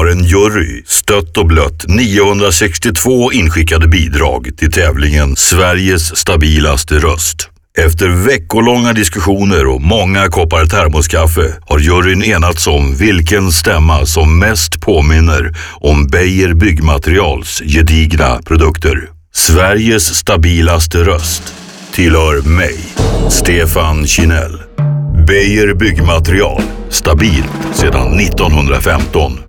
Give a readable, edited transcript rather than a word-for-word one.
en jury stött och blött 962 inskickade bidrag till tävlingen Sveriges stabilaste röst. Efter veckolånga diskussioner och många koppar termoskaffe har juryn enats om vilken stämma som mest påminner om Beijer Byggmaterials gedigna produkter. Sveriges stabilaste röst tillhör mig, Stefan Kinell. Beijer Byggmaterial, stabilt sedan 1915.